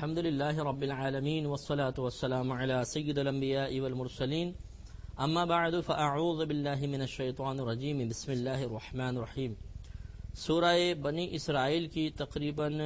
الحمد للہ رب العالمین والصلاة والسلام علی سید الانبیاء والمرسلین اما بعد فاعوذ باللہ من الشیطان الرجیم بسم اللہ الرحمن الرحیم۔ سورہ بنی اسرائیل کی تقریباً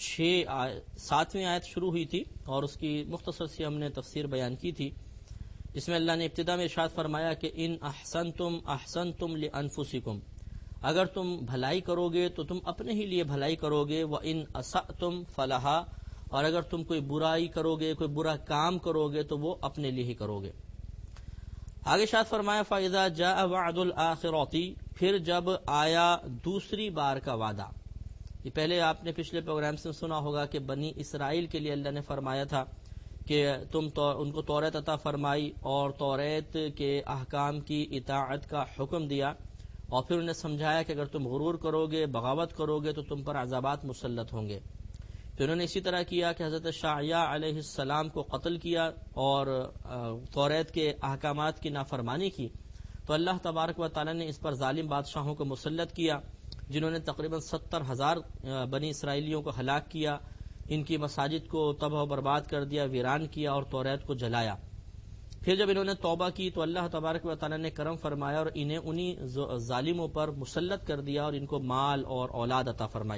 7ویں آیت شروع ہوئی تھی اور اس کی مختصر سی ہم نے تفسیر بیان کی تھی۔ اس میں اللہ نے ابتدا میں ارشاد فرمایا کہ ان احسنتم احسنتم لانفسکم، اگر تم بھلائی کرو گے تو تم اپنے ہی لیے بھلائی کرو گے، وَإِنْ أَسَأْتُمْ فَلَهَا، اور اگر تم کوئی برائی کرو گے، کوئی برا کام کرو گے تو وہ اپنے لیے ہی کرو گے۔ آگے ارشاد فرمایا فَإِذَا جَاءَ وَعْدُ الْآخِرَةِ، پھر جب آیا دوسری بار کا وعدہ۔ یہ پہلے آپ نے پچھلے پروگرام سے سنا ہوگا کہ بنی اسرائیل کے لیے اللہ نے فرمایا تھا کہ ان کو توریت عطا فرمائی اور توریت کے احکام کی اطاعت کا حکم دیا، اور پھر انہیں سمجھایا کہ اگر تم غرور کرو گے، بغاوت کرو گے تو تم پر عذابات مسلط ہوں گے۔ پھر انہوں نے اسی طرح کیا کہ حضرت شعیاء علیہ السلام کو قتل کیا اور توریت کے احکامات کی نافرمانی کی، تو اللہ تبارک و تعالی نے اس پر ظالم بادشاہوں کو مسلط کیا، جنہوں نے تقریباً 70,000 بنی اسرائیلیوں کو ہلاک کیا، ان کی مساجد کو تباہ و برباد کر دیا، ویران کیا اور توریت کو جلایا۔ پھر جب انہوں نے توبہ کی تو اللہ تبارک و تعالی نے کرم فرمایا اور انہیں انہی ظالموں پر مسلط کر دیا اور ان کو مال اور اولاد عطا فرمائی۔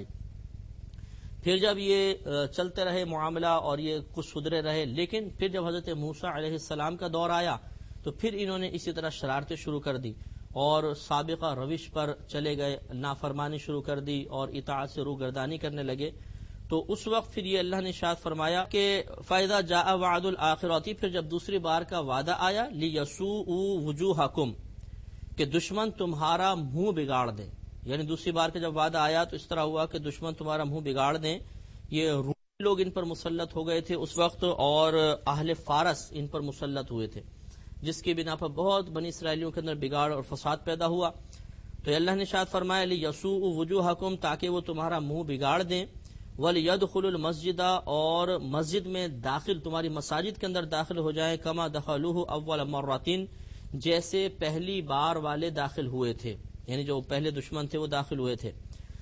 پھر جب یہ چلتے رہے معاملہ اور یہ کچھ سدھرے رہے، لیکن پھر جب حضرت موسیٰ علیہ السلام کا دور آیا تو پھر انہوں نے اسی طرح شرارتیں شروع کر دی اور سابقہ روش پر چلے گئے، نافرمانی شروع کر دی اور اطاعت سے روگردانی کرنے لگے۔ تو اس وقت پھر یہ اللہ نے ارشاد فرمایا کہ فَإِذَا جَاءَ وَعْدُ الْآخِرَةِ، پھر جب دوسری بار کا وعدہ آیا لِيَسُوءُوا وُجُوهَكُمْ، کہ دشمن تمہارا منہ بگاڑ دیں، یعنی دوسری بار کا جب وعدہ آیا تو اس طرح ہوا کہ دشمن تمہارا منہ بگاڑ دیں۔ یہ رومی لوگ ان پر مسلط ہو گئے تھے اس وقت اور اہل فارس ان پر مسلط ہوئے تھے، جس کی بنا پر بہت بنی اسرائیلیوں کے اندر بگاڑ اور فساد پیدا ہوا۔ تو اللہ نے ارشاد فرمایا لِيَسُوءُوا وُجُوهَكُمْ، تاکہ وہ تمہارا منہ بگاڑ دیں، وَلْيَدْخُلُوا الْمَسْجِدَ، اور مسجد میں داخل، تمہاری مساجد کے اندر داخل ہو جائیں، كَمَا دَخَلُوهُ أَوَّلَ مَرَّةٍ، جیسے پہلی بار والے داخل ہوئے تھے، یعنی جو پہلے دشمن تھے وہ داخل ہوئے تھے۔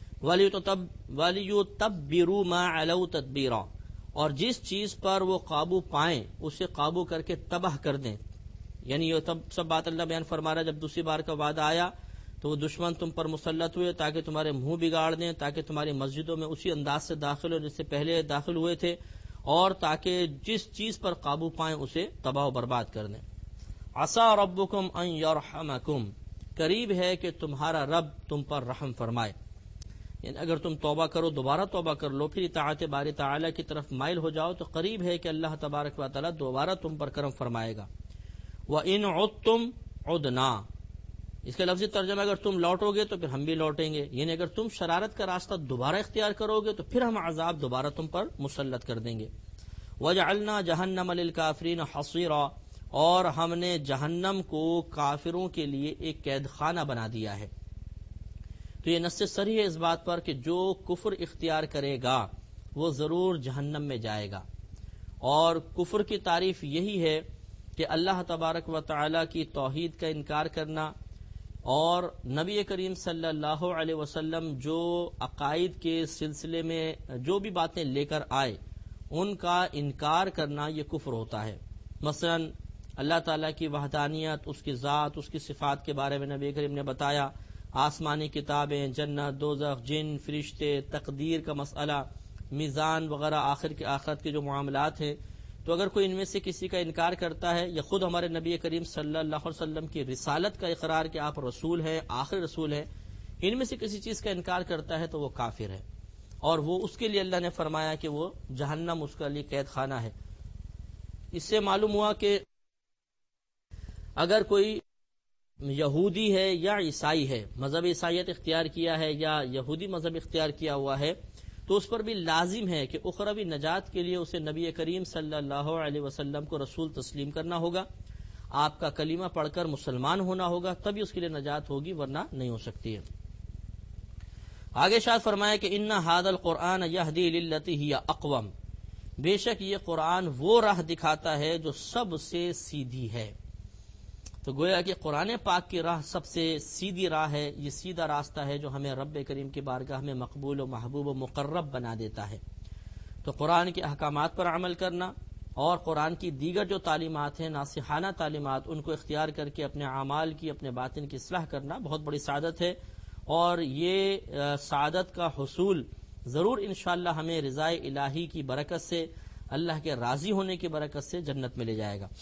وَلْيُتَبِّرُوا مَا عَلَوْا تَتْبِيرًا، اور جس چیز پر وہ قابو پائیں اسے قابو کر کے تباہ کر دیں۔ یعنی یہ سب بات اللہ بیان فرما رہا ہے، جب دوسری بار کا وعدہ آیا تو وہ دشمن تم پر مسلط ہوئے تاکہ تمہارے منہ بگاڑ دیں، تاکہ تمہاری مسجدوں میں اسی انداز سے داخل ہو جس سے پہلے داخل ہوئے تھے، اور تاکہ جس چیز پر قابو پائیں اسے تباہ و برباد کر دیں۔ عَسَىٰ رَبُّكُمْ أَن يَرْحَمَكُمْ، قریب ہے کہ تمہارا رب تم پر رحم فرمائے، یعنی اگر تم توبہ کرو، دوبارہ توبہ کر لو، پھر اطاعت باری تعالی کی طرف مائل ہو جاؤ تو قریب ہے کہ اللہ تبارک و تعالی دوبارہ تم پر کرم فرمائے گا۔ وَإِنْ عُدْتُمْ عُدْنَا، اس کا لفظی ترجمہ اگر تم لوٹو گے تو پھر ہم بھی لوٹیں گے، یعنی اگر تم شرارت کا راستہ دوبارہ اختیار کرو گے تو پھر ہم عذاب دوبارہ تم پر مسلط کر دیں گے۔ وَجَعَلْنَا جَهَنَّمَ لِلْكَافِرِينَ حَصِيرًا، اور ہم نے جہنم کو کافروں کے لیے ایک قید خانہ بنا دیا ہے۔ تو یہ نص صریح ہے اس بات پر کہ جو کفر اختیار کرے گا وہ ضرور جہنم میں جائے گا، اور کفر کی تعریف یہی ہے کہ اللہ تبارک و تعالی کی توحید کا انکار کرنا، اور نبی کریم صلی اللہ علیہ وسلم جو عقائد کے سلسلے میں جو بھی باتیں لے کر آئے ان کا انکار کرنا، یہ کفر ہوتا ہے۔ مثلا اللہ تعالیٰ کی وحدانیت، اس کی ذات، اس کی صفات کے بارے میں نبی کریم نے بتایا، آسمانی کتابیں، جنت، دوزخ، جن، فرشتے، تقدیر کا مسئلہ، میزان وغیرہ، آخرت کے جو معاملات ہیں، تو اگر کوئی ان میں سے کسی کا انکار کرتا ہے، یا خود ہمارے نبی کریم صلی اللہ علیہ وسلم کی رسالت کا اقرار کہ آپ رسول ہیں، آخری رسول ہیں، ان میں سے کسی چیز کا انکار کرتا ہے تو وہ کافر ہے، اور وہ اس کے لیے اللہ نے فرمایا کہ وہ جہنم اس کے لیے قید خانہ ہے۔ اس سے معلوم ہوا کہ اگر کوئی یہودی ہے یا عیسائی ہے، مذہب عیسائیت اختیار کیا ہے یا یہودی مذہب اختیار کیا ہوا ہے، تو اس پر بھی لازم ہے کہ اخروی نجات کے لیے اسے نبی کریم صلی اللہ علیہ وسلم کو رسول تسلیم کرنا ہوگا، آپ کا کلمہ پڑھ کر مسلمان ہونا ہوگا، تبھی اس کے لیے نجات ہوگی، ورنہ نہیں ہو سکتی ہے۔ آگے ارشاد فرمایا کہ ان ھذا القرآن یہدی للتی ہی اقوم، بے شک یہ قرآن وہ راہ دکھاتا ہے جو سب سے سیدھی ہے۔ تو گویا کہ قرآن پاک کی راہ سب سے سیدھی راہ ہے، یہ سیدھا راستہ ہے جو ہمیں رب کریم کی بارگاہ میں مقبول و محبوب و مقرب بنا دیتا ہے۔ تو قرآن کے احکامات پر عمل کرنا اور قرآن کی دیگر جو تعلیمات ہیں، ناصحانہ تعلیمات، ان کو اختیار کر کے اپنے اعمال کی، اپنے باطن کی اصلاح کرنا بہت بڑی سعادت ہے، اور یہ سعادت کا حصول ضرور انشاءاللہ ہمیں رضا الہی کی برکت سے، اللہ کے راضی ہونے کی برکت سے جنت میں لے جائے گا۔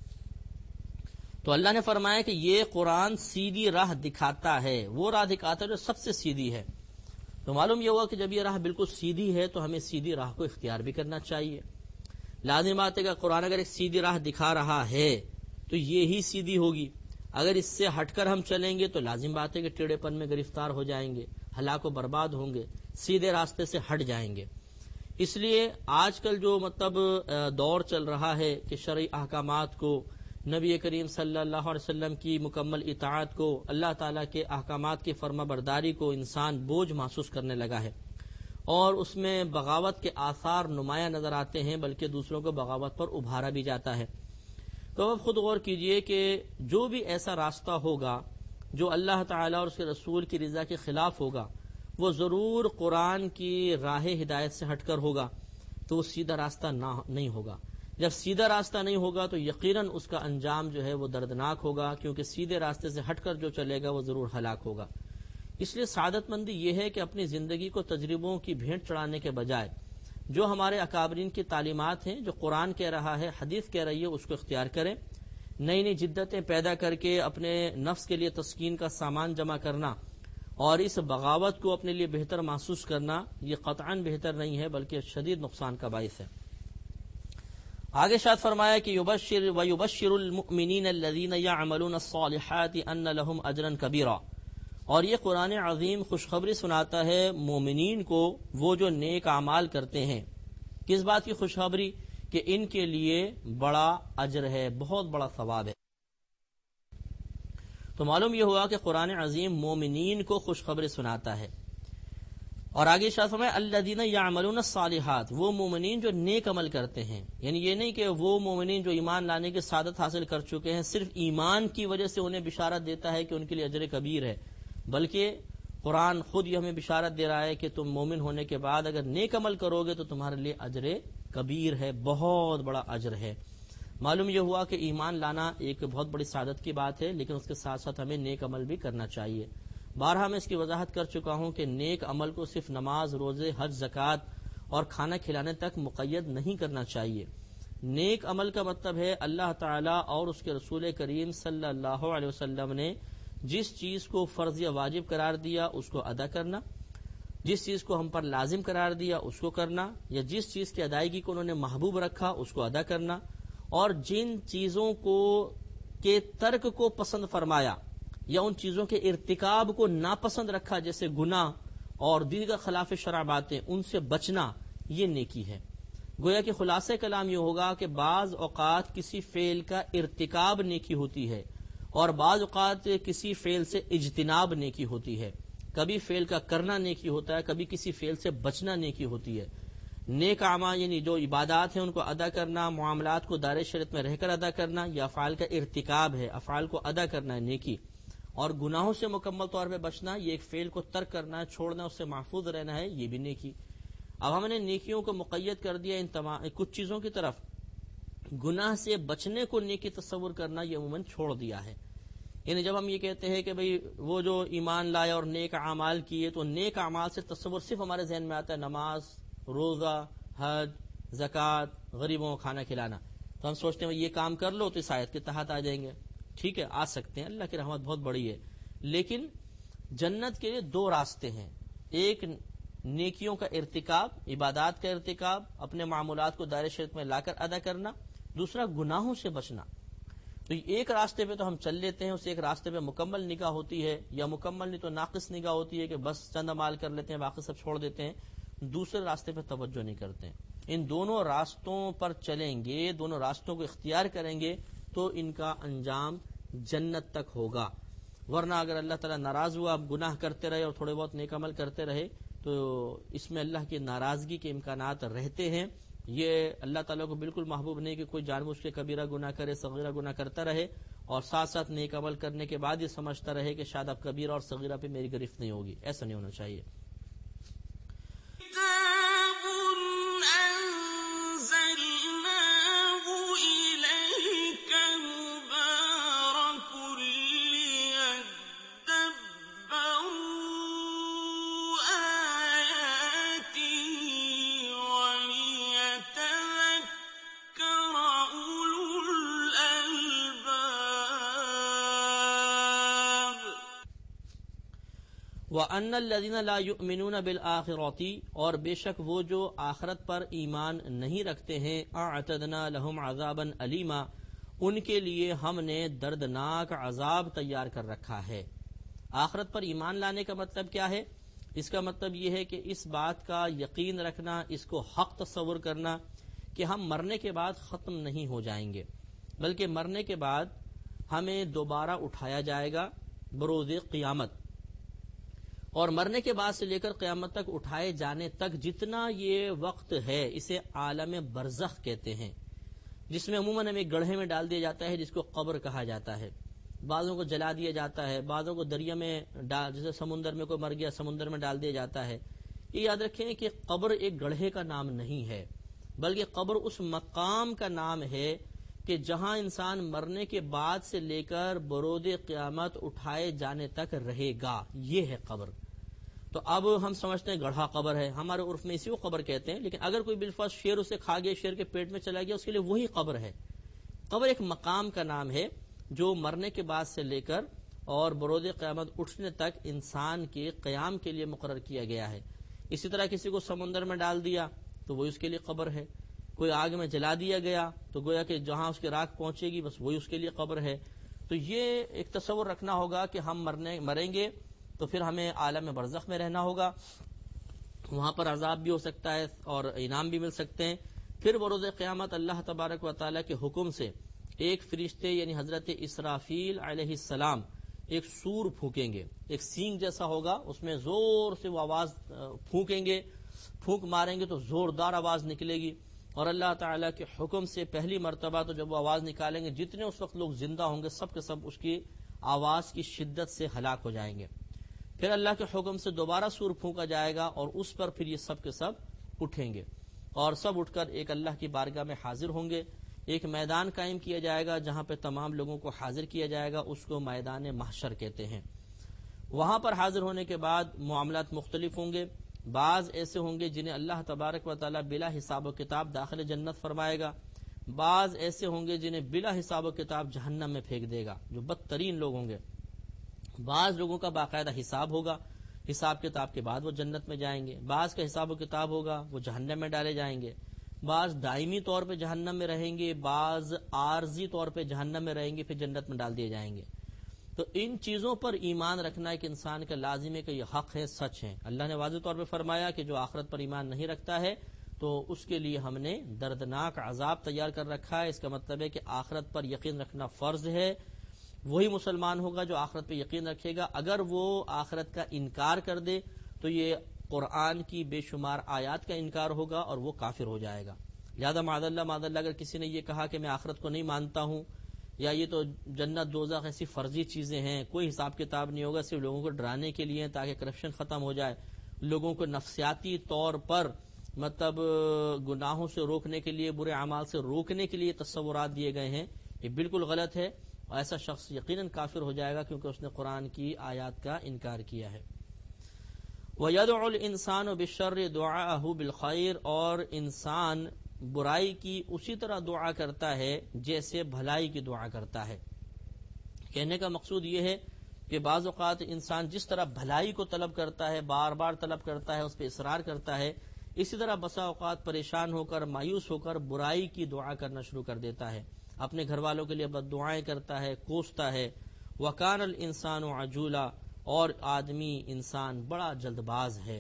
تو اللہ نے فرمایا کہ یہ قرآن سیدھی راہ دکھاتا ہے، وہ راہ دکھاتا ہے جو سب سے سیدھی ہے۔ تو معلوم یہ ہوا کہ جب یہ راہ بالکل سیدھی ہے تو ہمیں سیدھی راہ کو اختیار بھی کرنا چاہیے۔ لازم بات ہے کہ قرآن اگر ایک سیدھی راہ دکھا رہا ہے تو یہ ہی سیدھی ہوگی، اگر اس سے ہٹ کر ہم چلیں گے تو لازم بات ہے کہ ٹیڑھے پن میں گرفتار ہو جائیں گے، ہلاک و برباد ہوں گے، سیدھے راستے سے ہٹ جائیں گے۔ اس لیے آج کل جو دور چل رہا ہے کہ شرعی احکامات کو، نبی کریم صلی اللہ علیہ وسلم کی مکمل اطاعت کو، اللہ تعالیٰ کے احکامات کی فرما برداری کو انسان بوجھ محسوس کرنے لگا ہے، اور اس میں بغاوت کے آثار نمایاں نظر آتے ہیں، بلکہ دوسروں کو بغاوت پر ابھارا بھی جاتا ہے۔ تو اب خود غور کیجئے کہ جو بھی ایسا راستہ ہوگا جو اللہ تعالیٰ اور اس کے رسول کی رضا کے خلاف ہوگا، وہ ضرور قرآن کی راہ ہدایت سے ہٹ کر ہوگا، تو وہ سیدھا راستہ نہیں ہوگا۔ جب سیدھا راستہ نہیں ہوگا تو یقیناً اس کا انجام جو ہے وہ دردناک ہوگا، کیونکہ سیدھے راستے سے ہٹ کر جو چلے گا وہ ضرور ہلاک ہوگا۔ اس لیے سعادت مندی یہ ہے کہ اپنی زندگی کو تجربوں کی بھینٹ چڑھانے کے بجائے جو ہمارے اکابرین کی تعلیمات ہیں، جو قرآن کہہ رہا ہے، حدیث کہہ رہی ہے، اس کو اختیار کریں۔ نئی نئی جدتیں پیدا کر کے اپنے نفس کے لیے تسکین کا سامان جمع کرنا اور اس بغاوت کو اپنے لیے بہتر محسوس کرنا، یہ قطعاً بہتر نہیں ہے بلکہ شدید نقصان کا باعث ہے۔ آگے شاد فرمایا کہ وَيُبَشِّرُ الْمُؤْمِنِينَ الَّذِينَ يَعْمَلُونَ الصَّالِحَاتِ أَنَّ لَهُمْ أَجْرًا كَبِيرًا، اور یہ قرآن عظیم خوشخبری سناتا ہے مومنین کو، وہ جو نیک اعمال کرتے ہیں۔ کس بات کی خوشخبری؟ کہ ان کے لیے بڑا اجر ہے، بہت بڑا ثواب ہے۔ تو معلوم یہ ہوا کہ قرآن عظیم مومنین کو خوشخبری سناتا ہے۔ اور آگے شاہ فرمائے الذین یعملون الصالحات، وہ مومنین جو نیک عمل کرتے ہیں، یعنی یہ نہیں کہ وہ مومنین جو ایمان لانے کی سعادت حاصل کر چکے ہیں صرف ایمان کی وجہ سے انہیں بشارت دیتا ہے کہ ان کے لیے اجر کبیر ہے، بلکہ قرآن خود یہ ہمیں بشارت دے رہا ہے کہ تم مومن ہونے کے بعد اگر نیک عمل کرو گے تو تمہارے لیے اجر کبیر ہے، بہت بڑا اجر ہے۔ معلوم یہ ہوا کہ ایمان لانا ایک بہت بڑی سعادت کی بات ہے، لیکن اس کے ساتھ ساتھ ہمیں نیک عمل بھی کرنا چاہیے۔ بارہا میں اس کی وضاحت کر چکا ہوں کہ نیک عمل کو صرف نماز، روزے، حج، زکوٰۃ اور کھانا کھلانے تک مقید نہیں کرنا چاہیے۔ نیک عمل کا مطلب ہے اللہ تعالیٰ اور اس کے رسول کریم صلی اللہ علیہ وسلم نے جس چیز کو فرض یا واجب قرار دیا اس کو ادا کرنا، جس چیز کو ہم پر لازم قرار دیا اس کو کرنا، یا جس چیز کی ادائیگی کو انہوں نے محبوب رکھا اس کو ادا کرنا، اور جن چیزوں کو کے ترک کو پسند فرمایا یا ان چیزوں کے ارتکاب کو ناپسند رکھا، جیسے گناہ اور دیگر خلاف شرع باتیں، ان سے بچنا، یہ نیکی ہے۔ گویا کہ خلاصہ کلام یہ ہوگا کہ بعض اوقات کسی فعل کا ارتکاب نیکی ہوتی ہے اور بعض اوقات کسی فعل سے اجتناب نیکی ہوتی ہے۔ کبھی فعل کا کرنا نیکی ہوتا ہے، کبھی کسی فعل سے بچنا نیکی ہوتی ہے۔ نیک اعمال یعنی جو عبادات ہیں ان کو ادا کرنا، معاملات کو دائرۂ شریعت میں رہ کر ادا کرنا، یہ افعال کا ارتکاب ہے، افعال کو ادا کرنا ہے نیکی۔ اور گناہوں سے مکمل طور پہ بچنا، یہ ایک فعل کو ترک کرنا ہے، چھوڑنا، اس سے محفوظ رہنا ہے، یہ بھی نیکی۔ اب ہم نے نیکیوں کو مقید کر دیا ان تمام کچھ چیزوں کی طرف، گناہ سے بچنے کو نیکی تصور کرنا یہ عموماً چھوڑ دیا ہے۔ یعنی جب ہم یہ کہتے ہیں کہ بھئی وہ جو ایمان لائے اور نیک اعمال کیے، تو نیک اعمال سے تصور صرف ہمارے ذہن میں آتا ہے نماز، روزہ، حج، زکوٰۃ، غریبوں کو کھانا کھلانا، تو ہم سوچتے ہیں یہ کام کر لو تو اس آیت کے تحت آ جائیں گے۔ ٹھیک ہے، آ سکتے ہیں، اللہ کی رحمت بہت بڑی ہے، لیکن جنت کے لیے دو راستے ہیں، ایک نیکیوں کا ارتکاب، عبادات کا ارتکاب، اپنے معمولات کو دائرۂ شریعت میں لا کر ادا کرنا، دوسرا گناہوں سے بچنا۔ تو ایک راستے پہ تو ہم چل لیتے ہیں، اس ایک راستے پہ مکمل نگاہ ہوتی ہے، یا مکمل نہیں تو ناقص نگاہ ہوتی ہے کہ بس چند اعمال کر لیتے ہیں باقی سب چھوڑ دیتے ہیں، دوسرے راستے پہ توجہ نہیں کرتے ہیں۔ ان دونوں راستوں پر چلیں گے، دونوں راستوں کو اختیار کریں گے تو ان کا انجام جنت تک ہوگا، ورنہ اگر اللہ تعالیٰ ناراض ہوا، آپ گناہ کرتے رہے اور تھوڑے بہت نیک عمل کرتے رہے تو اس میں اللہ کی ناراضگی کے امکانات رہتے ہیں۔ یہ اللہ تعالیٰ کو بالکل محبوب نہیں کہ کوئی جان بوجھ کے کبیرہ گناہ کرے، صغیرہ گناہ کرتا رہے اور ساتھ ساتھ نیک عمل کرنے کے بعد یہ سمجھتا رہے کہ شاید اب کبیرہ اور صغیرہ پہ میری گرفت نہیں ہوگی۔ ایسا نہیں ہونا چاہیے۔ وَأَنَّ الَّذِينَ لَا يُؤْمِنُونَ بِالْآخِرَةِ، اور بے شک وہ جو آخرت پر ایمان نہیں رکھتے ہیں، اعتدنا لہم عذابا علیما، ان کے لیے ہم نے دردناک عذاب تیار کر رکھا ہے۔ آخرت پر ایمان لانے کا مطلب کیا ہے؟ اس کا مطلب یہ ہے کہ اس بات کا یقین رکھنا، اس کو حق تصور کرنا کہ ہم مرنے کے بعد ختم نہیں ہو جائیں گے، بلکہ مرنے کے بعد ہمیں دوبارہ اٹھایا جائے گا بروز قیامت، اور مرنے کے بعد سے لے کر قیامت تک اٹھائے جانے تک جتنا یہ وقت ہے اسے عالم برزخ کہتے ہیں، جس میں عموماً ہمیں گڑھے میں ڈال دیا جاتا ہے جس کو قبر کہا جاتا ہے، بعضوں کو جلا دیا جاتا ہے، بعضوں کو دریا میں جیسے سمندر میں کوئی مر گیا سمندر میں ڈال دیا جاتا ہے۔ یہ یاد رکھیں کہ قبر ایک گڑھے کا نام نہیں ہے، بلکہ قبر اس مقام کا نام ہے کہ جہاں انسان مرنے کے بعد سے لے کر بروز قیامت اٹھائے جانے تک رہے گا، یہ ہے قبر۔ تو اب ہم سمجھتے ہیں گڑھا قبر ہے، ہمارے عرف میں اسی کو قبر کہتے ہیں، لیکن اگر کوئی بالفرض شیر اسے کھا گیا، شیر کے پیٹ میں چلا گیا، اس کے لیے وہی قبر ہے۔ قبر ایک مقام کا نام ہے جو مرنے کے بعد سے لے کر اور بروز قیامت اٹھنے تک انسان کے قیام کے لیے مقرر کیا گیا ہے۔ اسی طرح کسی کو سمندر میں ڈال دیا تو وہی اس کے لیے قبر ہے، کوئی آگ میں جلا دیا گیا تو گویا کہ جہاں اس کی راکھ پہنچے گی بس وہی اس کے لیے قبر ہے۔ تو یہ ایک تصور رکھنا ہوگا کہ ہم مریں گے تو پھر ہمیں عالم برزخ میں رہنا ہوگا، وہاں پر عذاب بھی ہو سکتا ہے اور انعام بھی مل سکتے ہیں۔ پھر بروز قیامت اللہ تبارک و تعالیٰ کے حکم سے ایک فرشتے یعنی حضرت اسرافیل علیہ السلام ایک سور پھونکیں گے، ایک سینگ جیسا ہوگا، اس میں زور سے وہ آواز پھونکیں گے، پھونک ماریں گے تو زوردار آواز نکلے گی، اور اللہ تعالیٰ کے حکم سے پہلی مرتبہ تو جب وہ آواز نکالیں گے جتنے اس وقت لوگ زندہ ہوں گے سب کے سب اس کی آواز کی شدت سے ہلاک ہو جائیں گے۔ پھر اللہ کے حکم سے دوبارہ سور پھونکا جائے گا اور اس پر پھر یہ سب کے سب اٹھیں گے، اور سب اٹھ کر ایک اللہ کی بارگاہ میں حاضر ہوں گے۔ ایک میدان قائم کیا جائے گا جہاں پہ تمام لوگوں کو حاضر کیا جائے گا، اس کو میدان محشر کہتے ہیں۔ وہاں پر حاضر ہونے کے بعد معاملات مختلف ہوں گے، بعض ایسے ہوں گے جنہیں اللہ تبارک و تعالیٰ بلا حساب و کتاب داخل جنت فرمائے گا، بعض ایسے ہوں گے جنہیں بلا حساب و کتاب جہنم میں پھینک دے گا، جو بدترین لوگ ہوں گے۔ بعض لوگوں کا باقاعدہ حساب ہوگا، حساب کتاب کے بعد وہ جنت میں جائیں گے، بعض کا حساب و کتاب ہوگا وہ جہنم میں ڈالے جائیں گے، بعض دائمی طور پہ جہنم میں رہیں گے، بعض عارضی طور پہ جہنم میں رہیں گے، پھر جنت میں ڈال دیے جائیں گے۔ تو ان چیزوں پر ایمان رکھنا ایک انسان کا لازم ہے کہ یہ حق ہے، سچ ہے۔ اللہ نے واضح طور پہ فرمایا کہ جو آخرت پر ایمان نہیں رکھتا ہے تو اس کے لیے ہم نے دردناک عذاب تیار کر رکھا ہے۔ اس کا مطلب ہے کہ آخرت پر یقین رکھنا فرض ہے، وہی مسلمان ہوگا جو آخرت پہ یقین رکھے گا۔ اگر وہ آخرت کا انکار کر دے تو یہ قرآن کی بے شمار آیات کا انکار ہوگا اور وہ کافر ہو جائے گا۔ لہذا معاذ اللہ اگر کسی نے یہ کہا کہ میں آخرت کو نہیں مانتا ہوں، یا یہ تو جنت دوزخ ایسی فرضی چیزیں ہیں، کوئی حساب کتاب نہیں ہوگا، صرف لوگوں کو ڈرانے کے لیے تاکہ کرپشن ختم ہو جائے، لوگوں کو نفسیاتی طور پر مطلب گناہوں سے روکنے کے لیے، برے اعمال سے روکنے کے لیے تصورات دیے گئے ہیں، یہ بالکل غلط ہے، اور ایسا شخص یقیناً کافر ہو جائے گا کیونکہ اس نے قرآن کی آیات کا انکار کیا ہے۔ وَيَدْعُ الْإِنسَانُ بِالشَّرِّ دُعَاءَهُ بِالْخَيْرِ، اور انسان برائی کی اسی طرح دعا کرتا ہے جیسے بھلائی کی دعا کرتا ہے۔ کہنے کا مقصود یہ ہے کہ بعض اوقات انسان جس طرح بھلائی کو طلب کرتا ہے، بار بار طلب کرتا ہے، اس پہ اصرار کرتا ہے، اسی طرح بسا اوقات پریشان ہو کر، مایوس ہو کر برائی کی دعا کرنا شروع کر دیتا ہے، اپنے گھر والوں کے لیے بد دعائیں کرتا ہے، کوستا ہے۔ وَكَانَ الْإِنسَانُ عَجُولًا، اور آدمی انسان بڑا جلد باز ہے۔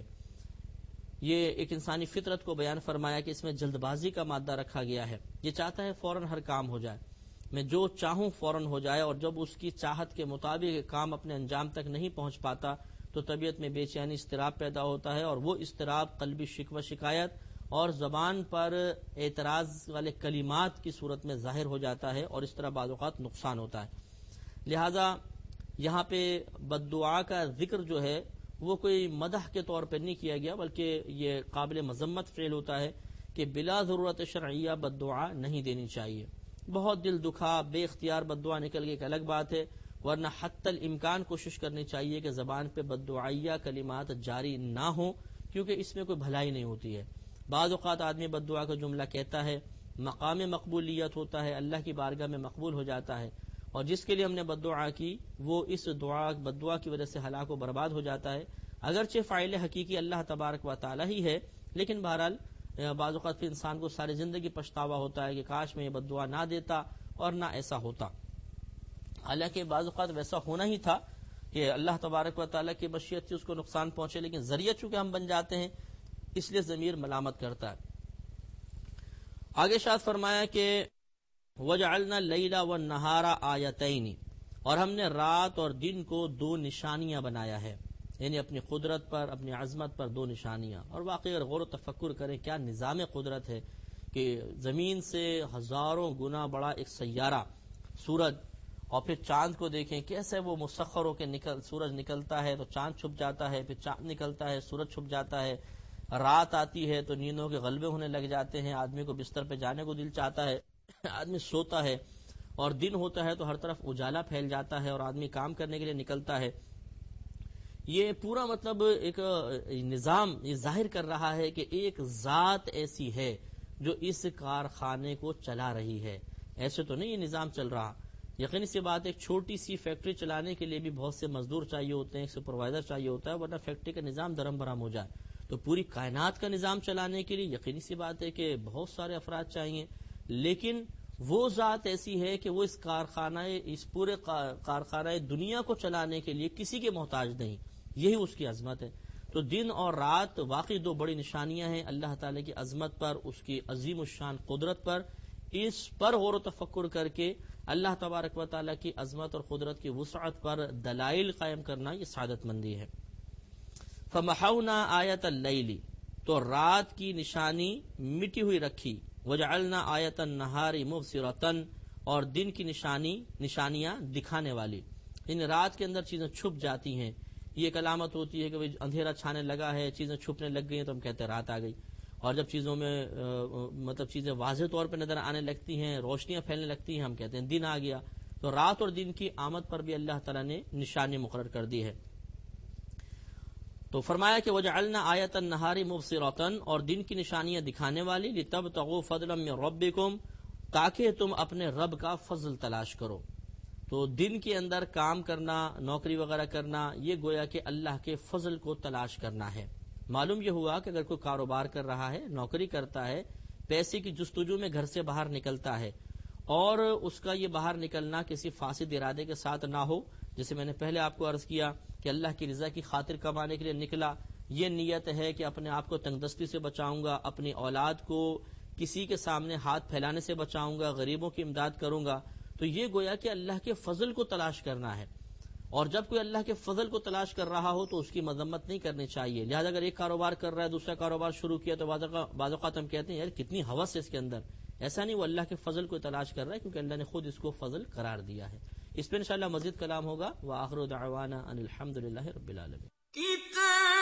یہ ایک انسانی فطرت کو بیان فرمایا کہ اس میں جلد بازی کا مادہ رکھا گیا ہے، یہ چاہتا ہے فوراً ہر کام ہو جائے، میں جو چاہوں فوراً ہو جائے، اور جب اس کی چاہت کے مطابق کام اپنے انجام تک نہیں پہنچ پاتا تو طبیعت میں بے چینی، اضطراب پیدا ہوتا ہے، اور وہ اضطراب قلبی شکوہ شکایت اور زبان پر اعتراض والے کلمات کی صورت میں ظاہر ہو جاتا ہے، اور اس طرح بعض اوقات نقصان ہوتا ہے۔ لہذا یہاں پہ بد دعا کا ذکر جو ہے وہ کوئی مدح کے طور پہ نہیں کیا گیا، بلکہ یہ قابل مذمت فعل ہوتا ہے کہ بلا ضرورت شرعیہ بد دعا نہیں دینی چاہیے۔ بہت دل دکھا بے اختیار بد دعا نکل گئی ایک الگ بات ہے، ورنہ حتی الامکان کوشش کرنی چاہیے کہ زبان پہ بد دعائیہ کلمات جاری نہ ہوں، کیونکہ اس میں کوئی بھلائی نہیں ہوتی ہے۔ بعض اوقات آدمی بد دعا کا جملہ کہتا ہے، مقام مقبولیت ہوتا ہے، اللہ کی بارگاہ میں مقبول ہو جاتا ہے، اور جس کے لیے ہم نے بد دعا کی وہ اس بد دعا کی وجہ سے ہلاک و برباد ہو جاتا ہے۔ اگرچہ فاعل حقیقی اللہ تبارک و تعالی ہی ہے، لیکن بہرحال بعض اوقات پھر انسان کو ساری زندگی پچھتاوا ہوتا ہے کہ کاش میں یہ بد دعا نہ دیتا اور نہ ایسا ہوتا. حالانکہ بعض اوقات ویسا ہونا ہی تھا کہ اللہ تبارک و تعالیٰ کی مشیت سے اس کو نقصان پہنچے، لیکن ذریعہ چونکہ ہم بن جاتے ہیں اس لیے ضمیر ملامت کرتا ہے. آگے شاد فرمایا کہ وَجَعَلْنَا اللَّيْلَ وَالنَّهَارَ آیَتَيْنِ، اور ہم نے رات اور دن کو دو نشانیاں بنایا ہے، یعنی اپنی قدرت پر، اپنی عظمت پر دو نشانیاں. اور واقعی اگر غور و تفکر کریں کیا نظام قدرت ہے کہ زمین سے ہزاروں گنا بڑا ایک سیارہ سورج، اور پھر چاند کو دیکھیں کیسے وہ مسخر ہو کے سورج نکلتا ہے تو چاند چھپ جاتا ہے، پھر چاند نکلتا ہے سورج چھپ جاتا ہے، رات آتی ہے تو نیندوں کے غلبے ہونے لگ جاتے ہیں، آدمی کو بستر پہ جانے کو دل چاہتا ہے، آدمی سوتا ہے، اور دن ہوتا ہے تو ہر طرف اجالا پھیل جاتا ہے اور آدمی کام کرنے کے لیے نکلتا ہے. یہ پورا مطلب ایک نظام یہ ظاہر کر رہا ہے کہ ایک ذات ایسی ہے جو اس کارخانے کو چلا رہی ہے. ایسے تو نہیں یہ نظام چل رہا. یقینی سی بات ایک چھوٹی سی فیکٹری چلانے کے لیے بھی بہت سے مزدور چاہیے ہوتے ہیں، ایک سپروائزر چاہیے ہوتا ہے، ورنہ فیکٹری کا نظام درم برہم ہو جائے. تو پوری کائنات کا نظام چلانے کے لیے یقینی سی بات ہے کہ بہت سارے افراد چاہیے، لیکن وہ ذات ایسی ہے کہ وہ اس پورے کارخانہ دنیا کو چلانے کے لیے کسی کے محتاج نہیں. یہی اس کی عظمت ہے. تو دن اور رات واقعی دو بڑی نشانیاں ہیں اللہ تعالی کی عظمت پر، اس کی عظیم الشان قدرت پر. اس پر غور و تفکر کر کے اللہ تبارک و تعالیٰ کی عظمت اور قدرت کی وسعت پر دلائل قائم کرنا یہ سعادت مندی ہے. فمحونا آیت اللیل، تو رات کی نشانی مٹی ہوئی رکھی. وجعلنا آیت النہار مبصرۃ، اور دن کی نشانیاں دکھانے والی. ان رات کے اندر چیزیں چھپ جاتی ہیں. یہ ایک علامت ہوتی ہے کہ اندھیرا چھانے لگا ہے، چیزیں چھپنے لگ گئی ہیں تو ہم کہتے ہیں رات آ گئی. اور جب چیزوں میں مطلب چیزیں واضح طور پہ نظر آنے لگتی ہیں، روشنیاں پھیلنے لگتی ہیں، ہم کہتے ہیں دن آ گیا. تو رات اور دن کی آمد پر بھی اللہ تعالیٰ نے نشانی مقرر کر دی ہے. تو فرمایا کہ وجعلنا آیت النہار مبصرۃ، اور دن کی نشانیاں دکھانے والی، لتبتغوا فضلا من ربکم، تاکہ تم اپنے رب کا فضل تلاش کرو. تو دن کے اندر کام کرنا، نوکری وغیرہ کرنا، یہ گویا کہ اللہ کے فضل کو تلاش کرنا ہے. معلوم یہ ہوا کہ اگر کوئی کاروبار کر رہا ہے، نوکری کرتا ہے، پیسے کی جستجو میں گھر سے باہر نکلتا ہے، اور اس کا یہ باہر نکلنا کسی فاسد ارادے کے ساتھ نہ ہو، جیسے میں نے پہلے آپ کو عرض کیا کہ اللہ کی رضا کی خاطر کمانے کے لیے نکلا، یہ نیت ہے کہ اپنے آپ کو تنگ دستی سے بچاؤں گا، اپنی اولاد کو کسی کے سامنے ہاتھ پھیلانے سے بچاؤں گا، غریبوں کی امداد کروں گا، تو یہ گویا کہ اللہ کے فضل کو تلاش کرنا ہے. اور جب کوئی اللہ کے فضل کو تلاش کر رہا ہو تو اس کی مذمت نہیں کرنی چاہیے. لہذا اگر ایک کاروبار کر رہا ہے، دوسرا کاروبار شروع کیا، تو بعض اوقات ہم کہتے ہیں یار کتنی ہوس ہے اس کے اندر. ایسا نہیں، وہ اللہ کے فضل کو تلاش کر رہا ہے کیونکہ اللہ نے خود اس کو فضل قرار دیا ہے. اس پہ انشاءاللہ مزید کلام ہوگا. وآخر دعوانا ان الحمدللہ رب العالمین.